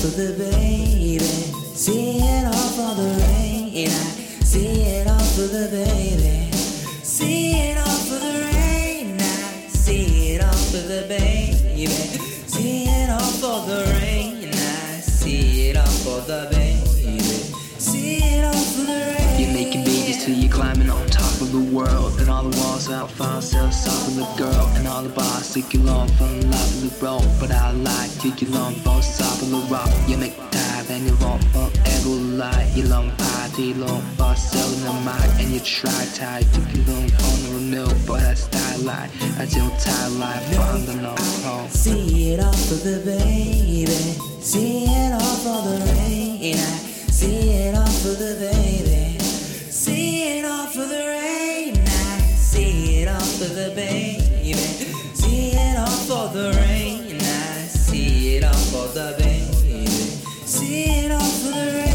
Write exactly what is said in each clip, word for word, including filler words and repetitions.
for the baby. See it all for the rain. I see it all for the baby. See it all for the rain. I see it all for the baby. See it all for the rain. I see it all for the baby. See it all for the rain. You're making babies till you're climbing on top of the world, and all the walls out far sell soft of the girl, and all the bars take you long from the love of the road. But I like you, you long for soft of the rock. You make time and you won't forever lie. You long party, long for selling the mic, and you try tight to get long on the renewal. But I style like I don't tie life from the no home. See it all for the baby. See it all for the rain. I see it all for the baby. See it all for the rain. I see it all for the baby. See it all for the rain. I see it all for the baby. See it all for the rain.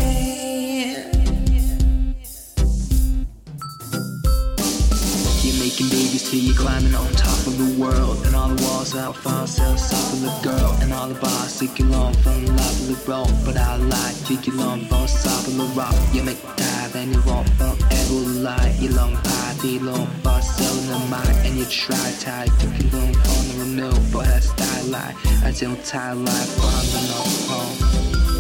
You're making babies till you're climbing on top of the world, and all the walls out far sell soft of the girl, and all the bars take you long from the love of the road. But I like you, you long for soft of the rock. You make time and you won't forever lie. You long party, long for selling the mic, and you try tight to get long on the renewal. But I style like I don't tie life from the north home.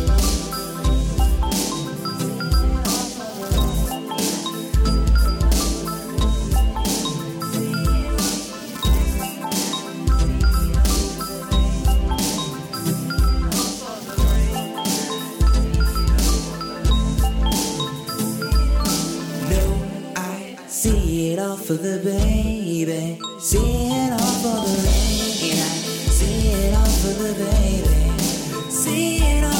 See it all for the baby. See it all for the rain. I see it all for the baby. See it all.